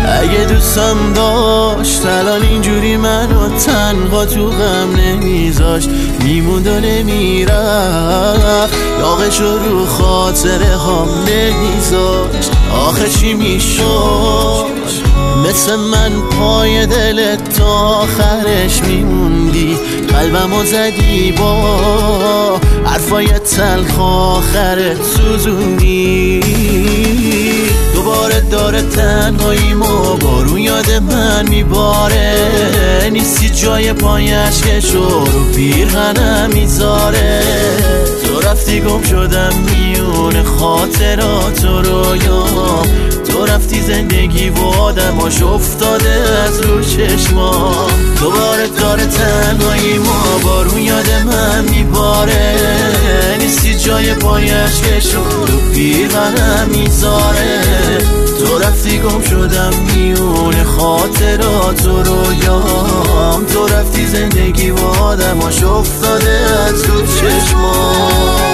اگه دوستم داشت الان اینجوری منو تنها تو غم نمیذاشت، میموند و نمیرفت، داغشو رو خاطره هم نمیذاشت. آخه چی میشد؟ مثل من پای دلت تا آخرش میموندی، قلبمو زدی با حرفای تلخ، آخرت سوزوندی. دوباره داره تنهاییمو بارون یاد من میباره، نیستی جای پای عشقشو رو پیرهنم میذاره. تو رفتی گم شدم میون خاطرات و رویام، تو رفتی زندگی و آدماش افتاده از رو چشمام. دوباره داره تنهاییمو بارون یاد من میباره، نیستی جای پای عشقشو رو پیرهنم میذاره. تو رفتی گم شدم میون خاطرات و رویام، تو رفتی زندگی و آدماش افتاده از رو چشمام.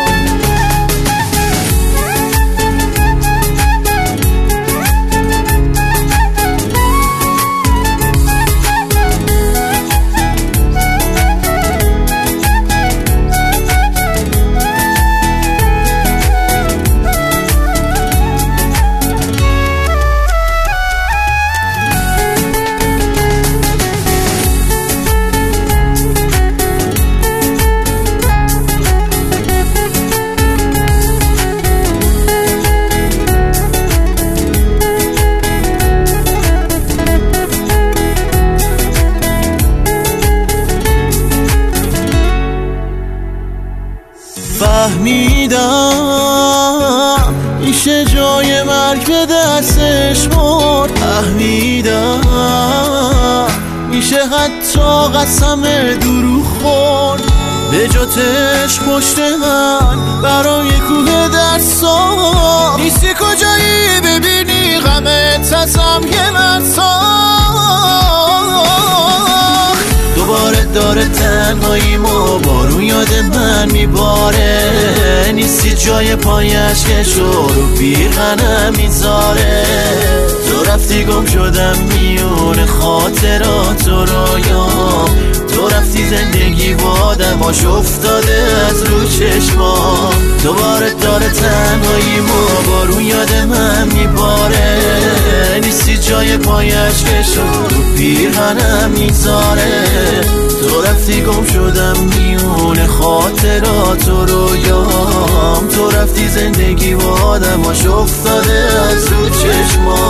فهمیدم میشه جای مرگ به دستش مرد، فهمیدم میشه حتی قسم دروغ خورد. به جاتش پشت من برای کوه درسا، نیستی کجایی ببینی غمت ازم یه دوباره داره تنهاییمو بارون یاد من میباره، نیستی جای پای عشقشو رو پیرهنم میذاره. تو رفتی گم شدم میون خاطرات و رویام، تو رفتی زندگی و آدماش افتاده از رو چشمام. دوباره داره تنهاییمو بارون یاد من میباره، نیستی جای پای عشقشو رو پیرهنم میذاره. تو رفتی گم شدم میون خاطرات و رویام، تو رفتی زندگی و آدماش افتاده از رو چشمام.